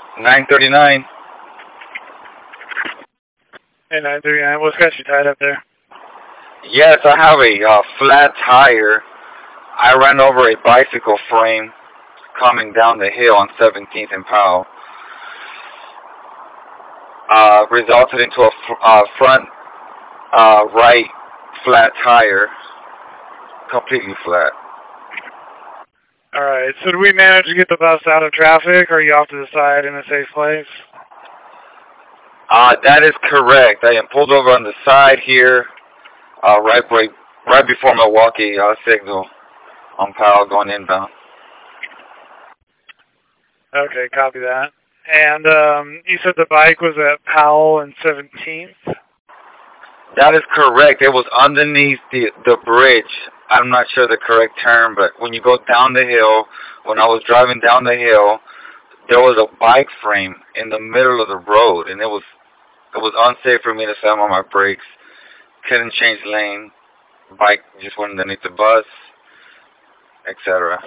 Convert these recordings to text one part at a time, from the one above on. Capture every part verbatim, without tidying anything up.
nine thirty-nine. Hey, nine thirty-nine. What's got you tied up there? Yes, I have a uh, flat tire. I ran over a bicycle frame coming down the hill on seventeenth and Powell. Uh, resulted into a fr- uh, front uh, right flat tire, completely flat. All right. So did we manage to get the bus out of traffic, or are you off to the side in a safe place? Uh, that is correct. I am pulled over on the side here, uh, right, right, right before Milwaukee uh, signal on Powell going inbound. Okay, copy that. And um, you said the bike was at Powell and seventeenth? That is correct. It was underneath the the bridge. I'm not sure the correct term, but when you go down the hill, when I was driving down the hill, there was a bike frame in the middle of the road, and it was it was unsafe for me to slam on my brakes. Couldn't change lane. Bike just went underneath the bus, et cetera.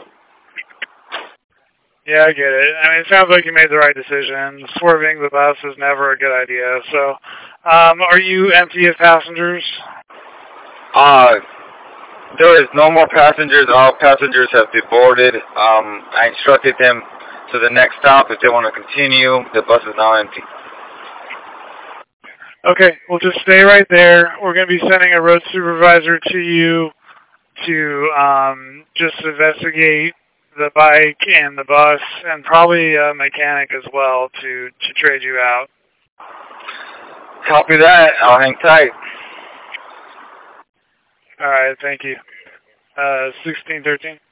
Yeah, I get it. I mean, it sounds like you made the right decision. Swerving the bus is never a good idea. So, um, are you empty of passengers? Uh, there is no more passengers. All passengers have deboarded. Um, I instructed them to the next stop if they want to continue. The bus is now empty. Okay, well, just stay right there. We're going to be sending a road supervisor to you to um, just investigate the bike and the bus, and probably a mechanic as well to, to trade you out. Copy that. I'll hang tight. All right, thank you. Uh, sixteen thirteen.